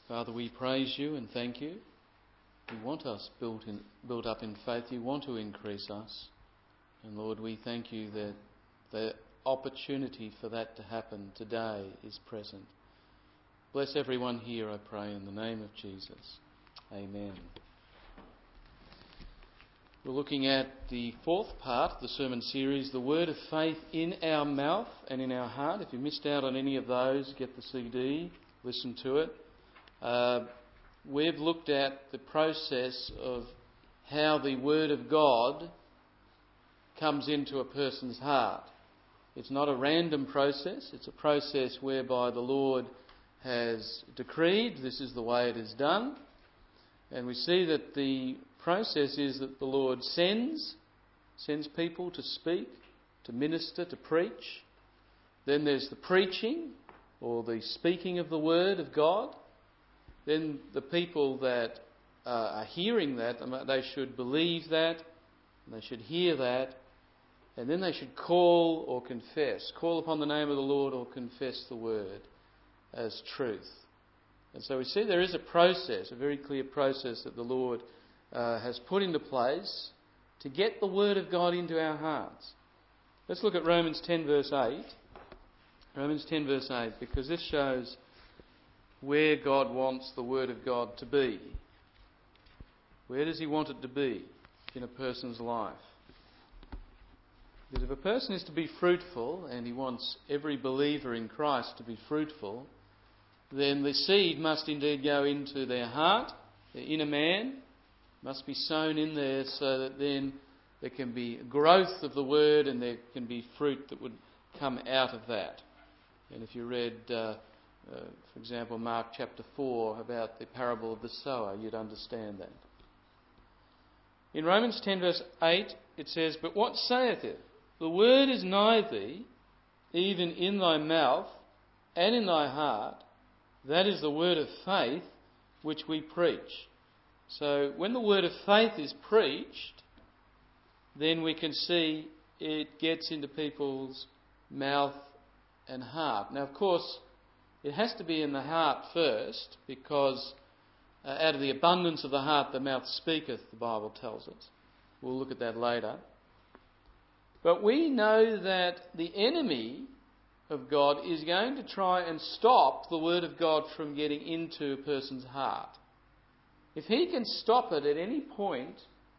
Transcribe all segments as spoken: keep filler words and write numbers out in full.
Father, we praise you and thank you. You want us built in, built up in faith. You want to increase us. And Lord, we thank you that the opportunity for that to happen today is present. Bless everyone here, I pray, in the name of Jesus. Amen. We're looking at the fourth part of the sermon series, The Word of Faith in Our Mouth and in Our Heart. If you missed out on any of those, get the C D, listen to it. Uh, we've looked at the process of how the Word of God comes into a person's heart. It's not a random process. It's a process whereby the Lord has decreed this is the way it is done. And we see that the process is that the Lord sends, sends people to speak, to minister, to preach. Then there's the preaching or the speaking of the Word of God. Then the people that uh, are hearing that, they should believe that, and they should hear that, and then they should call or confess, call upon the name of the Lord or confess the Word as truth. And so we see there is a process, a very clear process that the Lord uh, has put into place to get the Word of God into our hearts. Let's look at Romans ten verse eight. Romans ten verse eight, because this shows where God wants the Word of God to be. Where does He want it to be in a person's life? Because if a person is to be fruitful, and he wants every believer in Christ to be fruitful, then the seed must indeed go into their heart, their inner man, must be sown in there so that then there can be growth of the Word and there can be fruit that would come out of that. And if you read, uh, uh, for example, Mark chapter four about the parable of the sower, you'd understand that. In Romans ten verse eight it says, "But what saith it? The word is nigh thee, even in thy mouth and in thy heart. That is the word of faith which we preach." So when the word of faith is preached, then we can see it gets into people's mouth and heart. Now, of course, it has to be in the heart first, because uh, out of the abundance of the heart the mouth speaketh, the Bible tells us. We'll look at that later. But we know that the enemy of God is going to try and stop the Word of God from getting into a person's heart. If he can stop it at any point,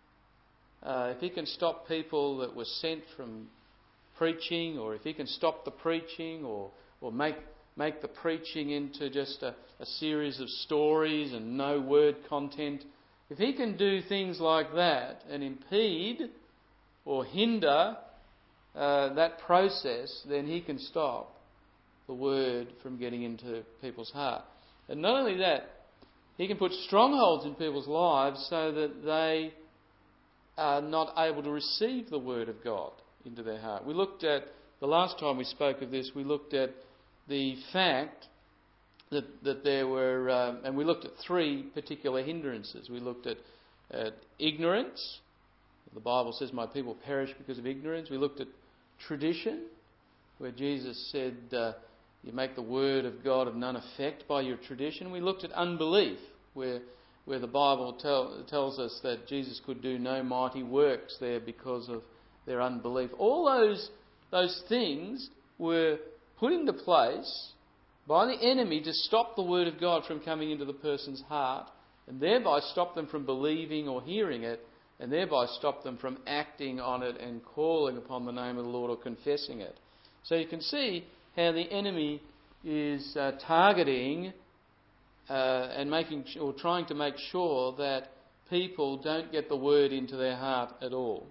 uh, if he can stop people that were sent from preaching, or if he can stop the preaching, or or make make the preaching into just a, a series of stories and no word content, if he can do things like that and impede or hinder Uh, that process, then he can stop the Word from getting into people's heart. And not only that, he can put strongholds in people's lives so that they are not able to receive the Word of God into their heart. We looked at, the last time we spoke of this, we looked at the fact that, that there were, um, and we looked at three particular hindrances. We looked at, at ignorance. The Bible says, "My people perish because of ignorance." We looked at tradition, where Jesus said, uh, you make the word of God of none effect by your tradition. We looked at unbelief, where where the Bible tell, tells us that Jesus could do no mighty works there because of their unbelief. All those, those things were put into place by the enemy to stop the Word of God from coming into the person's heart, and thereby stop them from believing or hearing it, and thereby stop them from acting on it and calling upon the name of the Lord or confessing it. So you can see how the enemy is uh, targeting uh, and making or trying to make sure that people don't get the Word into their heart at all.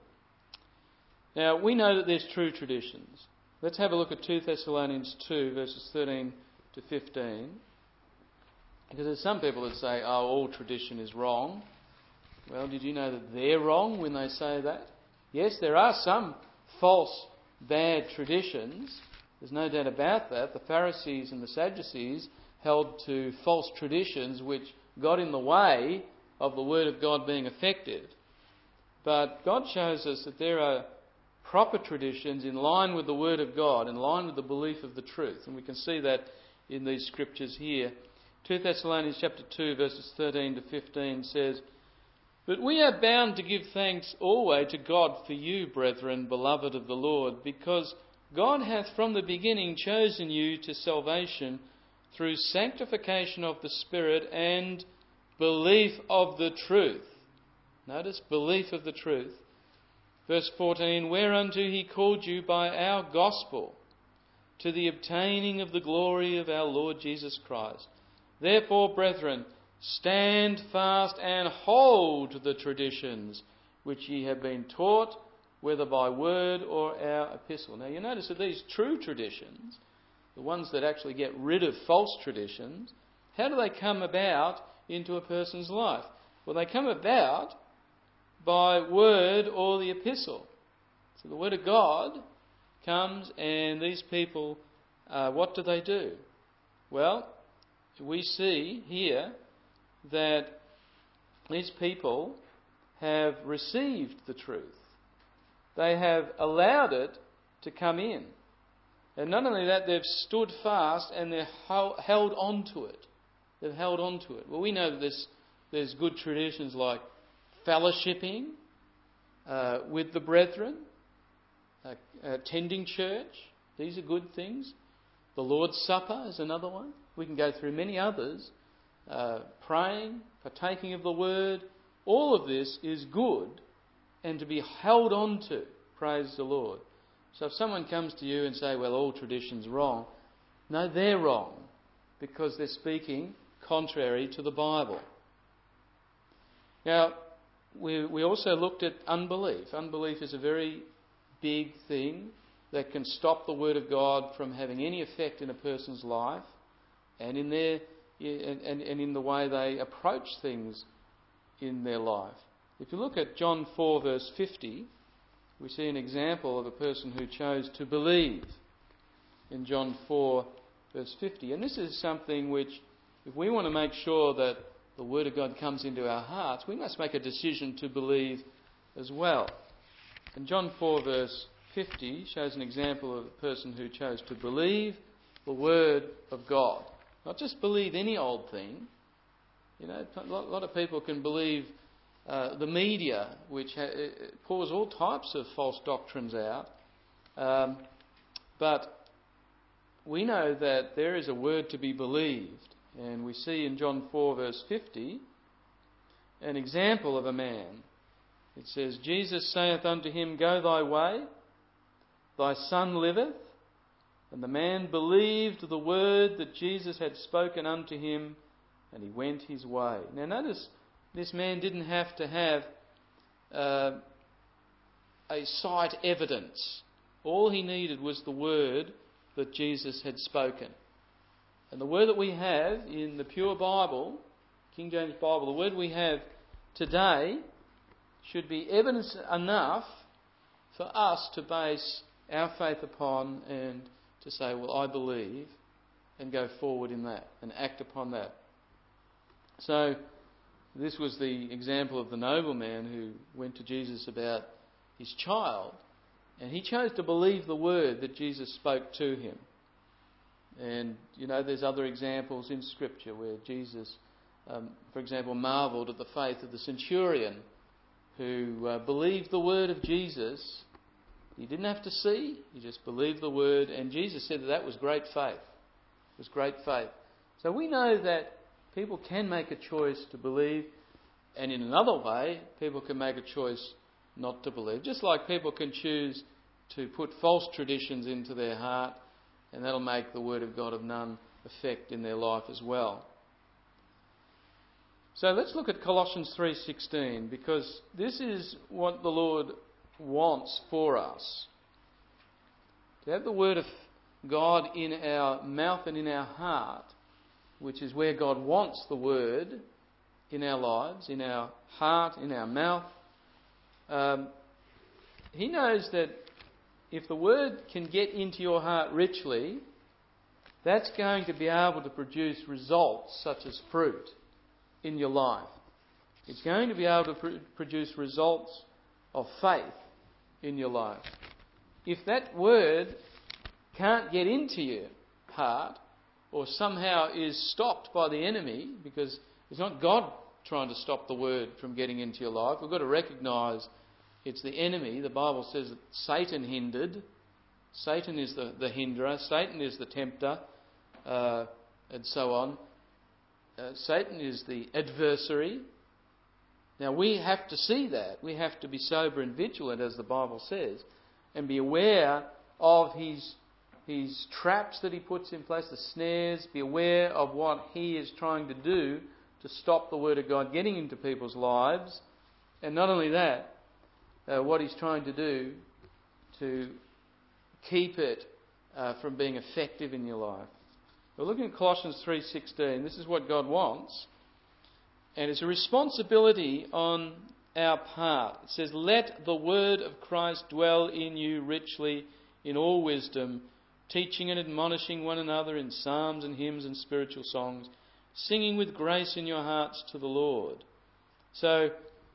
Now, we know that there's true traditions. Let's have a look at two Thessalonians two, verses thirteen to fifteen. Because there's some people that say, oh, all tradition is wrong. Well, did you know that they're wrong when they say that? Yes, there are some false, bad traditions. There's no doubt about that. The Pharisees and the Sadducees held to false traditions which got in the way of the Word of God being effective. But God shows us that there are proper traditions in line with the Word of God, in line with the belief of the truth. And we can see that in these scriptures here. Second Thessalonians chapter two, verses thirteen to fifteen says, "But we are bound to give thanks always to God for you, brethren, beloved of the Lord, because God hath from the beginning chosen you to salvation through sanctification of the Spirit and belief of the truth." Notice, belief of the truth. Verse fourteen, "Whereunto he called you by our gospel, to the obtaining of the glory of our Lord Jesus Christ. Therefore, brethren, stand fast and hold the traditions which ye have been taught, whether by word or our epistle." Now you notice that these true traditions, the ones that actually get rid of false traditions, how do they come about into a person's life? Well, they come about by word or the epistle. So the word of God comes, and these people, uh, what do they do? Well, we see here that these people have received the truth. They have allowed it to come in. And not only that, they've stood fast and they're held on to it. They've held on to it. Well, we know that there's, there's good traditions like fellowshipping uh, with the brethren, uh, attending church. These are good things. The Lord's Supper is another one. We can go through many others. Uh, praying, partaking of the word. All of this is good and to be held on to. Praise the Lord. So if someone comes to you and say, well, all tradition's wrong, no, they're wrong, because they're speaking contrary to the Bible. Now, we, we also looked at unbelief. Unbelief is a very big thing that can stop the Word of God from having any effect in a person's life and in their and, and, and in the way they approach things in their life. If you look at John four verse fifty, we see an example of a person who chose to believe in John four verse fifty. And this is something which, if we want to make sure that the Word of God comes into our hearts, we must make a decision to believe as well. And John four verse fifty shows an example of a person who chose to believe the Word of God. Not just believe any old thing. You know, a lot of people can believe uh, the media, which ha- pours all types of false doctrines out. Um, but we know that there is a word to be believed. And we see in John four verse fifty an example of a man. It says, "Jesus saith unto him, Go thy way, thy son liveth. And the man believed the word that Jesus had spoken unto him, and he went his way." Now notice, this man didn't have to have uh, a sight evidence. All he needed was the word that Jesus had spoken. And the word that we have in the pure Bible, King James Bible, the word we have today should be evidence enough for us to base our faith upon and to say, well, I believe, and go forward in that and act upon that. So this was the example of the nobleman who went to Jesus about his child, and he chose to believe the word that Jesus spoke to him. And, you know, there's other examples in Scripture where Jesus, um, for example, marvelled at the faith of the centurion who uh, believed the word of Jesus. He didn't have to see, he just believed the word, and Jesus said that that was great faith. It was great faith. So we know that people can make a choice to believe, and in another way, people can make a choice not to believe. Just like people can choose to put false traditions into their heart, and that'll make the Word of God of none effect in their life as well. So let's look at Colossians three sixteen, because this is what the Lord wants for us. To have the Word of God in our mouth and in our heart, which is where God wants the Word in our lives, in our heart, in our mouth. Um, he knows that if the Word can get into your heart richly, that's going to be able to produce results such as fruit in your life. It's going to be able to pr- produce results of faith in your life. If that Word can't get into your heart, or somehow is stopped by the enemy, because it's not God trying to stop the word from getting into your life. We've got to recognise it's the enemy. The Bible says that Satan hindered. Satan is the, the hinderer. Satan is the tempter, uh, and so on. Uh, Satan is the adversary. Now we have to see that. We have to be sober and vigilant, as the Bible says, and be aware of his his traps that he puts in place, the snares. Be aware of what he is trying to do to stop the Word of God getting into people's lives. And not only that, uh, what he's trying to do to keep it uh, from being effective in your life. We're looking at Colossians three sixteen. This is what God wants. And it's a responsibility on our part. It says, "Let the word of Christ dwell in you richly in all wisdom, teaching and admonishing one another in psalms and hymns and spiritual songs, singing with grace in your hearts to the Lord." So,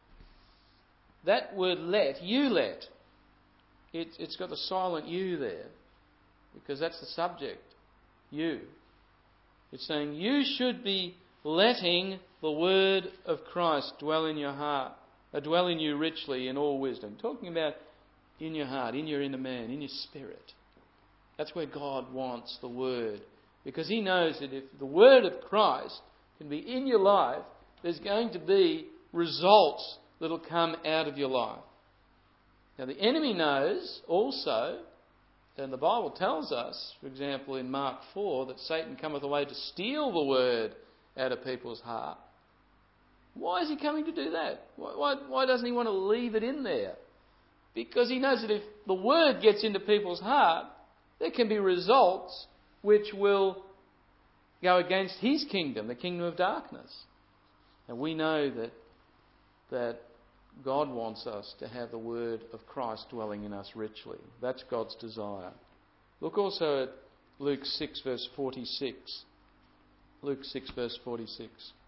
that word let, you let, it, it's got the silent you there, because that's the subject, you. It's saying you should be letting the word of Christ dwell in your heart, uh, dwell in you richly in all wisdom. Talking about in your heart, in your inner man, in your spirit. That's where God wants the word. Because he knows that if the word of Christ can be in your life, there's going to be results that will come out of your life. Now the enemy knows also, and the Bible tells us, for example in Mark four, that Satan cometh away to steal the word out of people's heart. Why is he coming to do that? Why, why, why doesn't he want to leave it in there? Because he knows that if the word gets into people's heart, there can be results which will go against his kingdom, the kingdom of darkness. And we know that that God wants us to have the word of Christ dwelling in us richly. That's God's desire. Look also at Luke six verse forty-six. Luke six verse forty-six.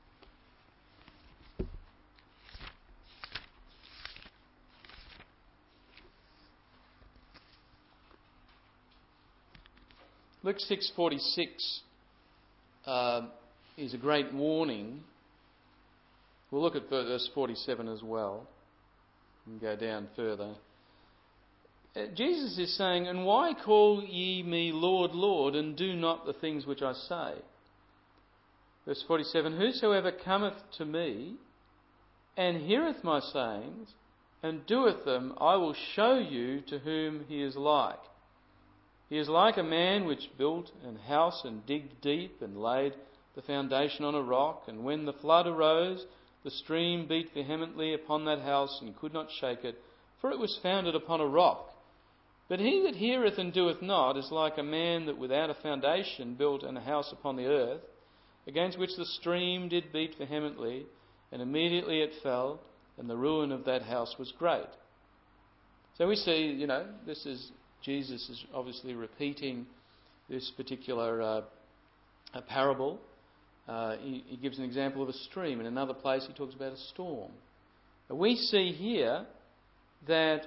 Luke six forty-six uh, is a great warning. We'll look at verse forty-seven as well and go down further. Uh, Jesus is saying, "And why call ye me Lord, Lord, and do not the things which I say?" Verse forty-seven, "Whosoever cometh to me and heareth my sayings and doeth them, I will show you to whom he is like. He is like a man which built an house and digged deep and laid the foundation on a rock. And when the flood arose, the stream beat vehemently upon that house and could not shake it, for it was founded upon a rock. But he that heareth and doeth not is like a man that without a foundation built an house upon the earth, against which the stream did beat vehemently, and immediately it fell, and the ruin of that house was great." So we see, you know, this is Jesus is obviously repeating this particular uh, a parable. Uh, he, he gives an example of a stream. In another place he talks about a storm. But we see here that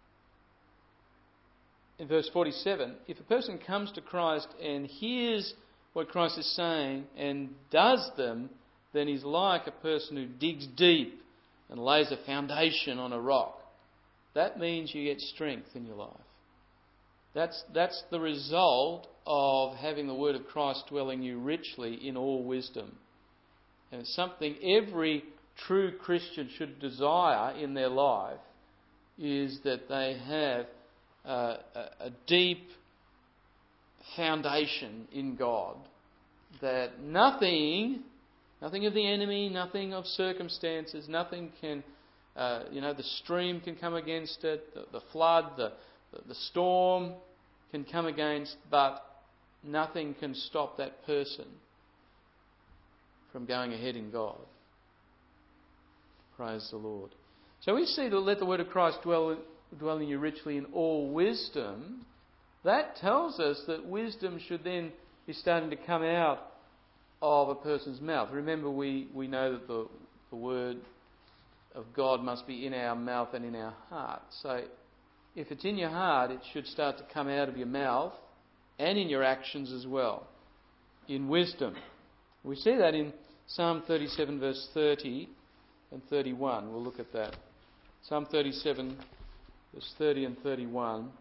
in verse forty-seven, if a person comes to Christ and hears what Christ is saying and does them, then he's like a person who digs deep and lays a foundation on a rock. That means you get strength in your life. That's, that's the result of having the word of Christ dwelling you richly in all wisdom. And it's something every true Christian should desire in their life, is that they have uh, a, a deep foundation in God, that nothing, nothing of the enemy, nothing of circumstances, nothing can, uh, you know, the stream can come against it, the, the flood, the, the, the storm can come against, but nothing can stop that person from going ahead in God. Praise the Lord. So we see that let the word of Christ dwell, dwell in you richly in all wisdom. That tells us that wisdom should then be starting to come out of a person's mouth. Remember, we, we know that the, the word of God must be in our mouth and in our heart. So if it's in your heart, it should start to come out of your mouth and in your actions as well. in wisdom. We see that in Psalm thirty-seven verse thirty and thirty-one. We'll look at that. Psalm thirty-seven verse thirty and thirty-one.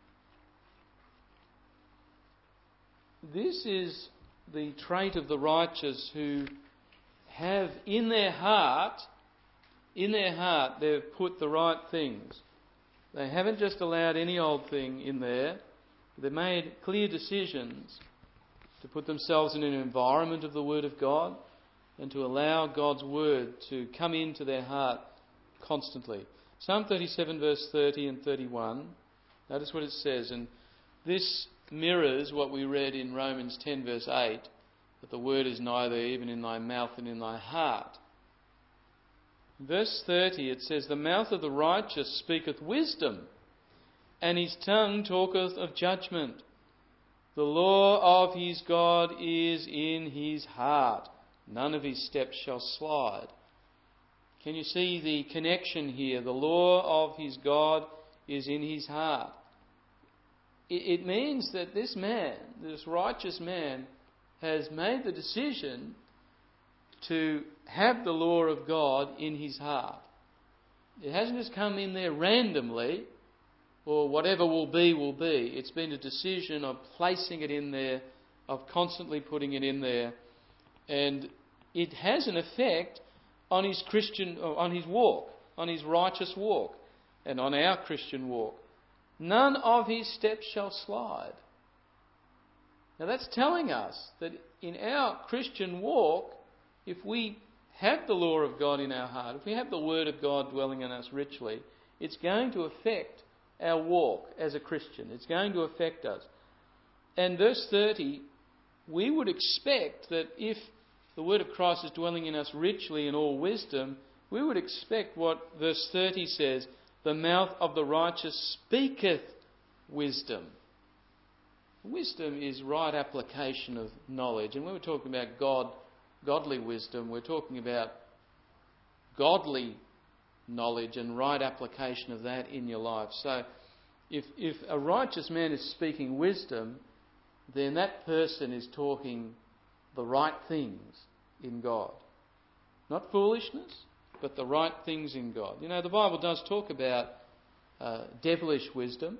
This is the trait of the righteous who have in their heart, in their heart, they've put the right things. They haven't just allowed any old thing in there. They've made clear decisions to put themselves in an environment of the Word of God and to allow God's Word to come into their heart constantly. Psalm thirty-seven verse thirty and thirty-one. Notice what it says. And this mirrors what we read in Romans ten verse eight, that the Word is nigh thee, even in thy mouth and in thy heart. In verse thirty it says, the mouth of the righteous speaketh wisdom, and his tongue talketh of judgment. The law of his God is in his heart. None of his steps shall slide. Can you see the connection here? The law of his God is in his heart. It means that this man, this righteous man, has made the decision to have the law of God in his heart. It hasn't just come in there randomly, or whatever will be, will be. It's been a decision of placing it in there, of constantly putting it in there. And it has an effect on his Christian, on his walk, on his righteous walk, and on our Christian walk. None of his steps shall slide. Now that's telling us that in our Christian walk, if we have the law of God in our heart, if we have the Word of God dwelling in us richly, it's going to affect our walk as a Christian. It's going to affect us. And verse thirty, we would expect that if the Word of Christ is dwelling in us richly in all wisdom, we would expect what verse thirty says, the mouth of the righteous speaketh wisdom. Wisdom is right application of knowledge. And when we're talking about God, godly wisdom, we're talking about godly knowledge and right application of that in your life. So if, if a righteous man is speaking wisdom, then that person is talking the right things in God. Not foolishness, but the right things in God. You know, the Bible does talk about uh, devilish wisdom.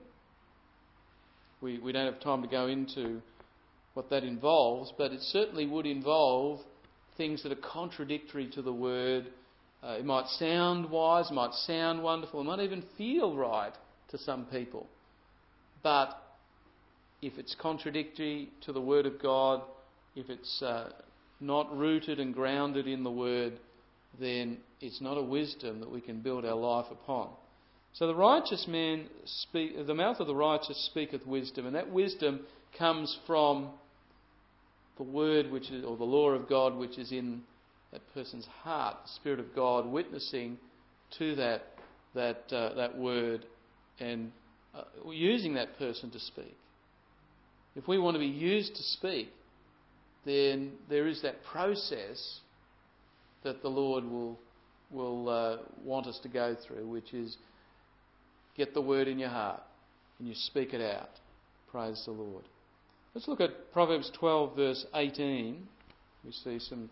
We, we don't have time to go into what that involves, but it certainly would involve things that are contradictory to the Word. Uh, it might sound wise, it might sound wonderful, it might even feel right to some people. But if it's contradictory to the Word of God, if it's uh, not rooted and grounded in the Word, then it's not a wisdom that we can build our life upon. So the righteous man, speak, the mouth of the righteous speaketh wisdom, and that wisdom comes from the Word, which is, or the law of God, which is in that person's heart, the Spirit of God witnessing to that that uh, that Word and uh, using that person to speak. If we want to be used to speak, then there is that process that the Lord will will uh, want us to go through, which is get the Word in your heart and you speak it out. Praise the Lord. Let's look at Proverbs twelve verse eighteen. We see some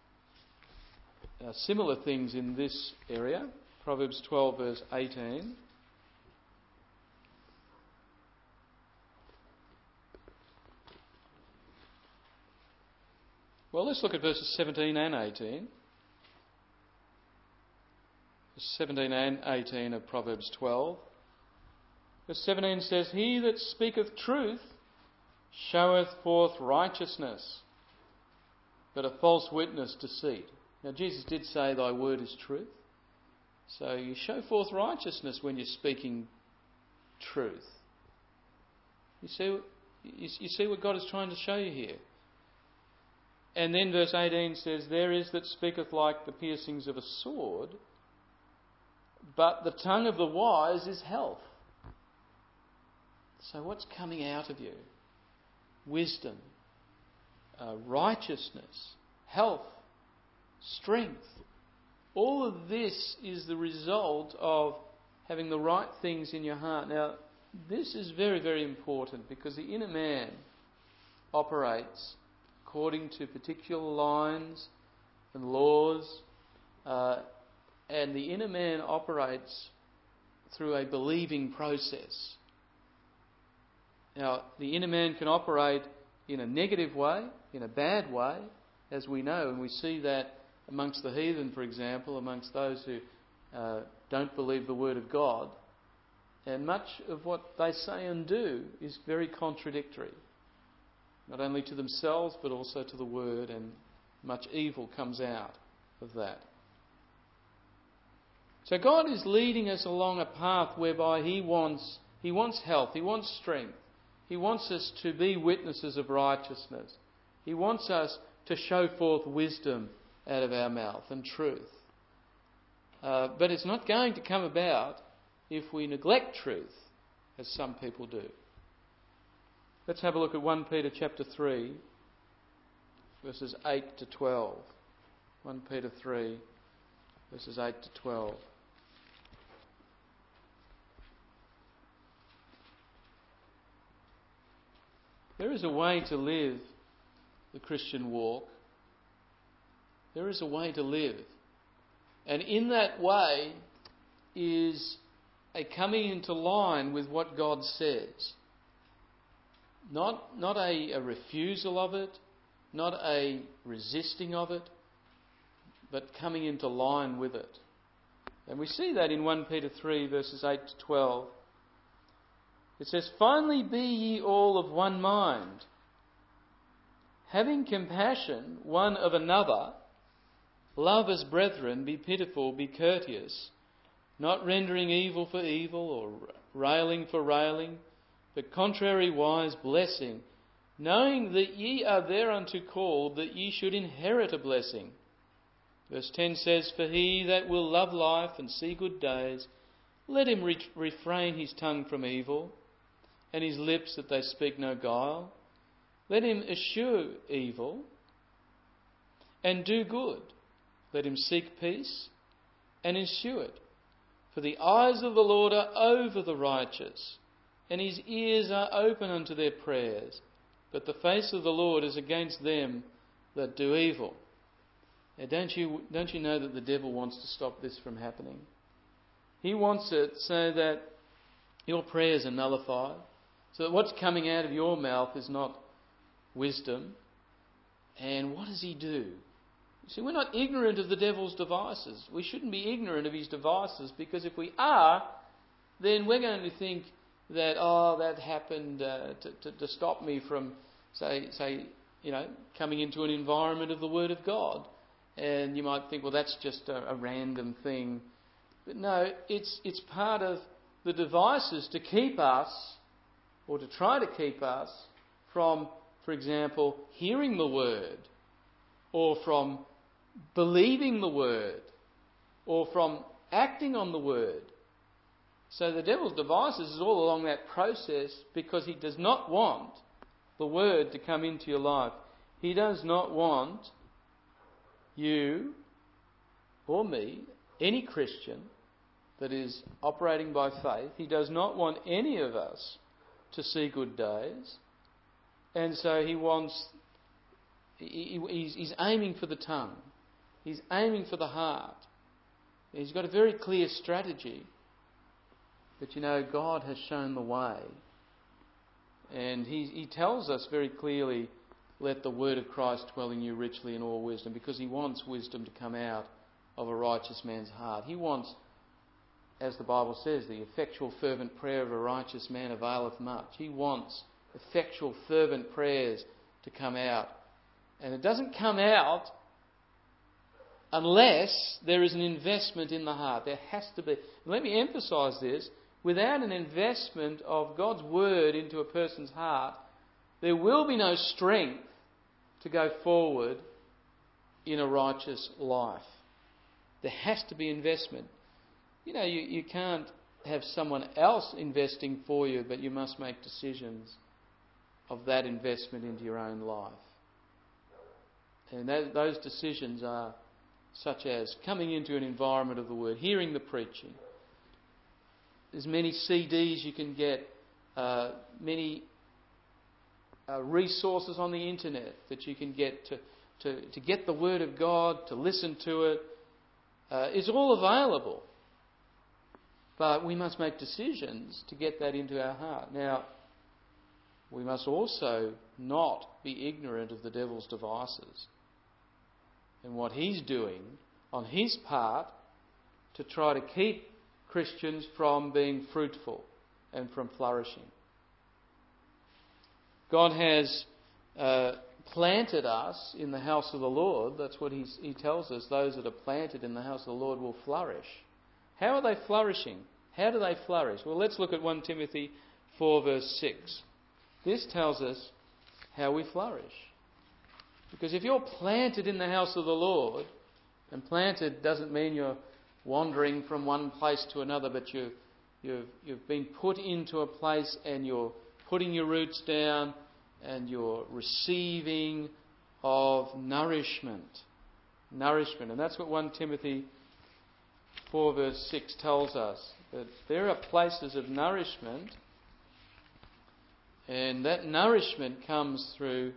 uh, similar things in this area. Proverbs twelve verse eighteen. Well, let's look at verses seventeen and eighteen. Verses seventeen and eighteen of Proverbs twelve. Verse seventeen says, he that speaketh truth showeth forth righteousness, but a false witness deceit. Now Jesus did say, thy word is truth. So you show forth righteousness when you're speaking truth. You see, you see what God is trying to show you here. And then verse eighteen says, there is that speaketh like the piercings of a sword, but the tongue of the wise is health. So what's coming out of you? Wisdom, uh, righteousness, health, strength. All of this is the result of having the right things in your heart. Now, this is very, very important because the inner man operates according to particular lines and laws, uh, and the inner man operates through a believing process. Now, the inner man can operate in a negative way, in a bad way, as we know, and we see that amongst the heathen, for example, amongst those who uh, don't believe the Word of God. And much of what they say and do is very contradictory, not only to themselves but also to the Word, and much evil comes out of that. So God is leading us along a path whereby He wants, He wants health, He wants strength. He wants us to be witnesses of righteousness. He wants us to show forth wisdom out of our mouth and truth. Uh, but it's not going to come about if we neglect truth, as some people do. Let's have a look at First Peter chapter three, verses eight to twelve. First Peter three, verses eight to twelve. There is a way to live the Christian walk. There is a way to live. And in that way is a coming into line with what God says. Not, not a, a refusal of it, not a resisting of it, but coming into line with it. And we see that in First Peter three, verses eight to twelve. It says, "Finally be ye all of one mind, having compassion one of another, love as brethren, be pitiful, be courteous, not rendering evil for evil or railing for railing, but contrariwise blessing, knowing that ye are thereunto called, that ye should inherit a blessing." Verse ten says, "For he that will love life and see good days, let him re- refrain his tongue from evil, and his lips that they speak no guile. Let him eschew evil, and do good. Let him seek peace, and ensue it. For the eyes of the Lord are over the righteous, and his ears are open unto their prayers. But the face of the Lord is against them that do evil." Now, don't you, don't you know that the devil wants to stop this from happening? He wants it so that your prayers are nullified, so that what's coming out of your mouth is not wisdom. And what does he do? You see, we're not ignorant of the devil's devices. We shouldn't be ignorant of his devices, because if we are, then we're going to think that, oh, that happened uh, to, to, to stop me from, say, say, you know, coming into an environment of the Word of God. And you might think, well, that's just a, a random thing. But no, it's it's part of the devices to keep us, or to try to keep us, from, for example, hearing the Word, or from believing the Word, or from acting on the Word. So the devil's devices is all along that process, because he does not want the Word to come into your life. He does not want you or me, any Christian that is operating by faith, he does not want any of us to see good days. And so he wants, he, he's, he's aiming for the tongue. He's aiming for the heart. He's got a very clear strategy. But you know, God has shown the way. And he, he tells us very clearly, "Let the word of Christ dwell in you richly in all wisdom," because he wants wisdom to come out of a righteous man's heart. He wants, as the Bible says, the effectual fervent prayer of a righteous man availeth much. He wants effectual fervent prayers to come out. And it doesn't come out unless there is an investment in the heart. There has to be. Let me emphasise this. Without an investment of God's word into a person's heart, there will be no strength to go forward in a righteous life. There has to be investment. You know, you, you can't have someone else investing for you, but you must make decisions of that investment into your own life. And that, those decisions are such as coming into an environment of the Word, hearing the preaching. There's many C Ds you can get, uh, many uh, resources on the internet that you can get to, to, to get the Word of God, to listen to it. Uh, it's all available. But we must make decisions to get that into our heart. Now, we must also not be ignorant of the devil's devices and what he's doing on his part to try to keep Christians from being fruitful and from flourishing. God has uh, planted us in the house of the Lord. That's what he's, he tells us. Those that are planted in the house of the Lord will flourish. How are they flourishing? How do they flourish? Well, let's look at First Timothy four verse six. This tells us how we flourish. Because if you're planted in the house of the Lord, and planted doesn't mean you're wandering from one place to another, but you, you've, you've been put into a place and you're putting your roots down and you're receiving of nourishment. Nourishment. And that's what First Timothy four verse six tells us. That there are places of nourishment, and that nourishment comes through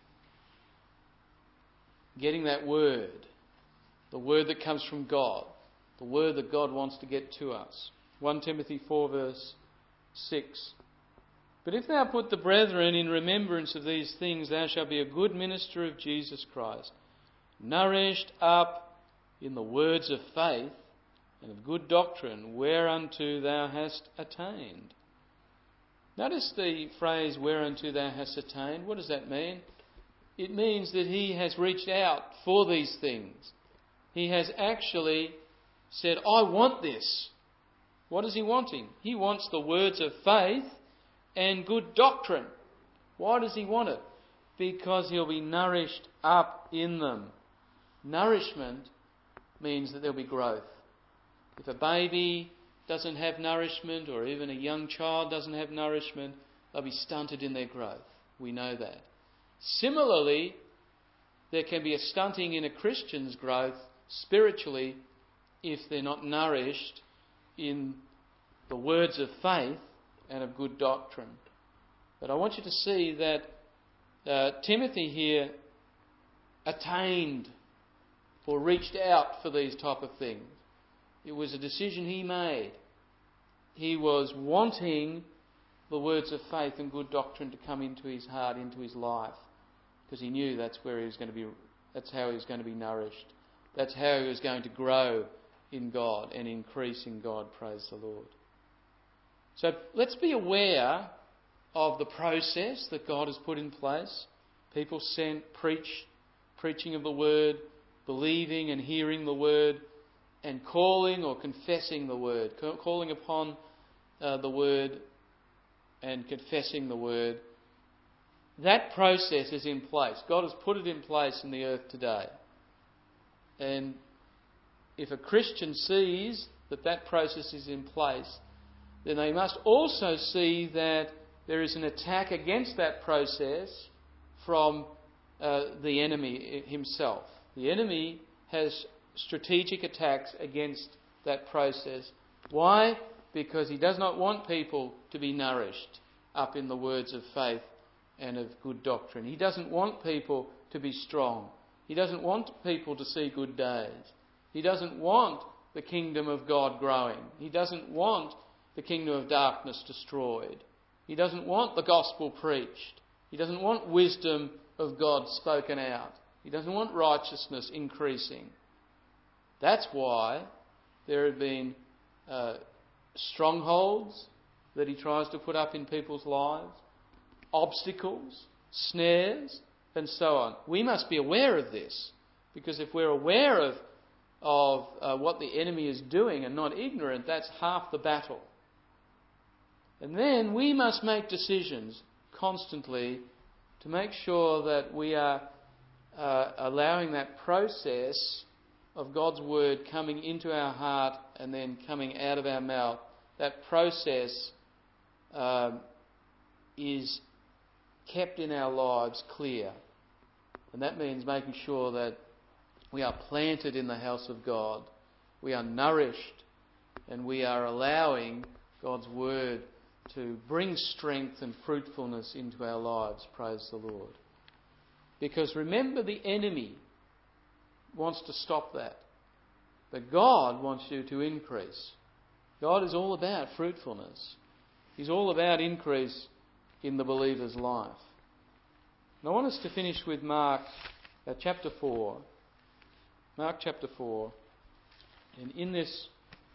getting that word. The word that comes from God. The word that God wants to get to us. First Timothy four verse six. But if thou put the brethren in remembrance of these things, thou shalt be a good minister of Jesus Christ, nourished up in the words of faith and of good doctrine, whereunto thou hast attained. Notice the phrase, whereunto thou hast attained. What does that mean? It means that he has reached out for these things. He has actually said, I want this. What is he wanting? He wants the words of faith and good doctrine. Why does he want it? Because he'll be nourished up in them. Nourishment means that there'll be growth. If a baby doesn't have nourishment, or even a young child doesn't have nourishment, they'll be stunted in their growth. We know that. Similarly, there can be a stunting in a Christian's growth spiritually if they're not nourished in the words of faith and of good doctrine. But I want you to see that uh, Timothy here attained or reached out for these type of things. It was a decision he made. He was wanting the words of faith and good doctrine to come into his heart, into his life, because he knew that's where he was going to be. That's how he was going to be nourished. That's how he was going to grow in God and increase in God. Praise the Lord. So let's be aware of the process that God has put in place. People sent, preach, preaching of the word, believing and hearing the word, and calling or confessing the word, calling upon uh, the word and confessing the word. That process is in place. God has put it in place in the earth today. And if a Christian sees that that process is in place, then they must also see that there is an attack against that process from uh, the enemy himself. The enemy has strategic attacks against that process. Why? Because he does not want people to be nourished up in the words of faith and of good doctrine. He doesn't want people to be strong. He doesn't want people to see good days. He doesn't want the kingdom of God growing. He doesn't want the kingdom of darkness destroyed. He doesn't want the gospel preached. He doesn't want wisdom of God spoken out. He doesn't want righteousness increasing. That's why there have been uh, strongholds that he tries to put up in people's lives, obstacles, snares, and so on. We must be aware of this, because if we're aware of, of uh, what the enemy is doing and not ignorant, that's half the battle. And then we must make decisions constantly to make sure that we are uh, allowing that process of God's word coming into our heart and then coming out of our mouth. That process um, is kept in our lives clear. And that means making sure that we are planted in the house of God, we are nourished, and we are allowing God's word to bring strength and fruitfulness into our lives, praise the Lord. Because remember, the enemy wants to stop that. But God wants you to increase. God is all about fruitfulness. He's all about increase in the believer's life. And I want us to finish with Mark uh, chapter four. Mark chapter four. And in this,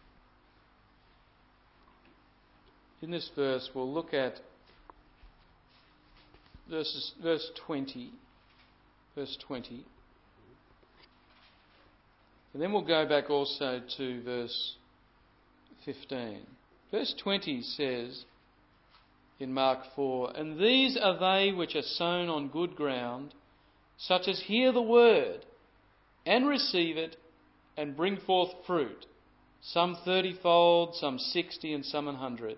in this verse, we'll look at verses, verse twenty. Verse twenty. And then we'll go back also to verse fifteen. Verse twenty says in Mark four, "And these are they which are sown on good ground, such as hear the word, and receive it, and bring forth fruit, some thirtyfold, some sixty, and some an hundred."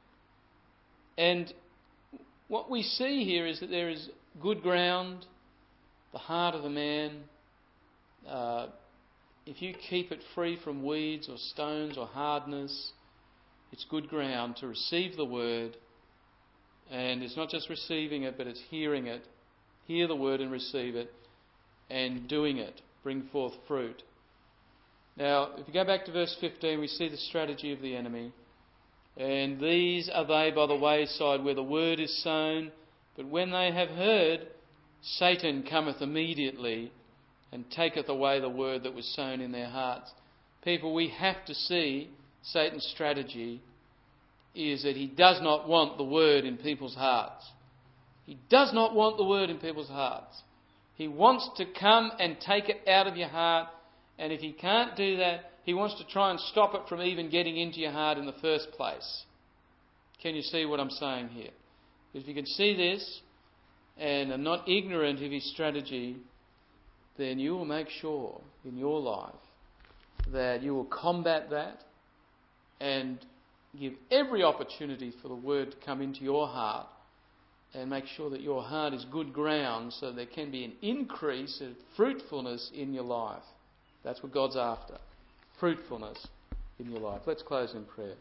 And what we see here is that there is good ground, the heart of the man. Uh, if you keep it free from weeds or stones or hardness, it's good ground to receive the word. And it's not just receiving it, but it's hearing it. Hear the word and receive it, and doing it. Bring forth fruit. Now, if you go back to verse fifteen, we see the strategy of the enemy. "And these are they by the wayside where the word is sown, but when they have heard, Satan cometh immediately and taketh away the word that was sown in their hearts." People, we have to see Satan's strategy is that he does not want the word in people's hearts. He does not want the word in people's hearts. He wants to come and take it out of your heart, and if he can't do that, he wants to try and stop it from even getting into your heart in the first place. Can you see what I'm saying here? If you can see this and are not ignorant of his strategy, then you will make sure in your life that you will combat that and give every opportunity for the word to come into your heart, and make sure that your heart is good ground so there can be an increase of fruitfulness in your life. That's what God's after. Fruitfulness in your life. Let's close in prayer.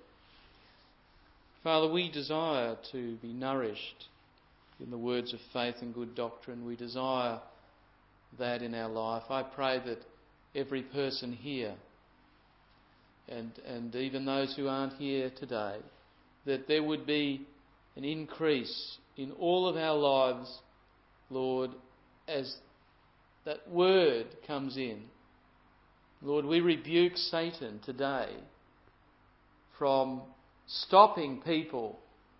Father, we desire to be nourished in the words of faith and good doctrine. We desire that in our life. I pray that every person here, and, and even those who aren't here today, that there would be an increase in all of our lives, Lord, as that word comes in. Lord, we rebuke Satan today from stopping people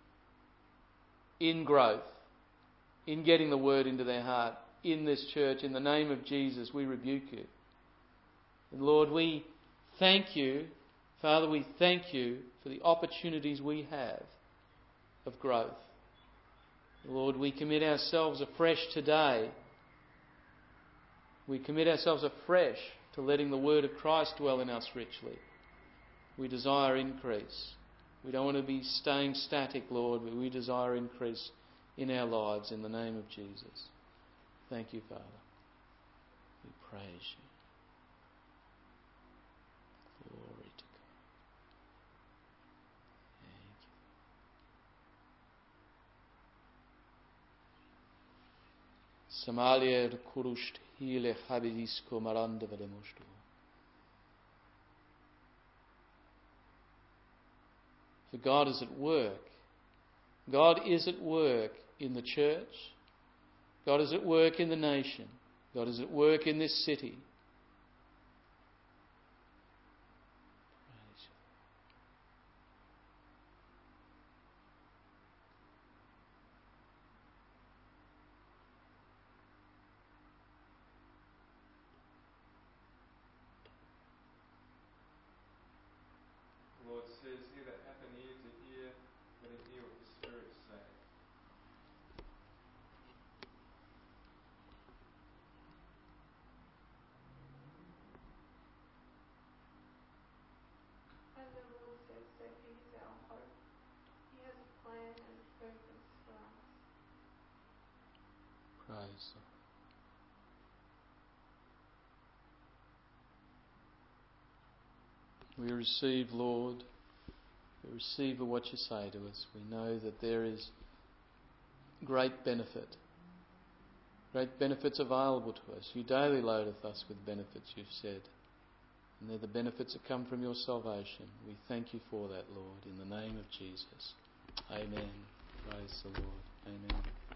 in growth, in getting the word into their heart, in this church. In the name of Jesus, we rebuke you. And Lord, we thank you, Father, we thank you for the opportunities we have of growth. Lord, we commit ourselves afresh today. We commit ourselves afresh to letting the word of Christ dwell in us richly. We desire increase. We don't want to be staying static, Lord, but we desire increase in our lives in the name of Jesus. Thank you, Father. We praise you. Glory to God. Thank you. Samalier kurusht hile habidisko maranda vedemoshtu. For God is at work. God is at work in the church. God is at work in the nation. God is at work in this city. The Lord says, "He that hath an ear to hear, let him hear what the Spirit saith." And the Lord says that He is our hope. He has a plan and a purpose for us. Praise the Lord. We receive, Lord, We receive what you say to us. We know that there is great benefit. Great benefits available to us. You daily loadeth us with benefits, you've said. And they're the benefits that come from your salvation. We thank you for that, Lord, in the name of Jesus. Amen. Praise the Lord. Amen.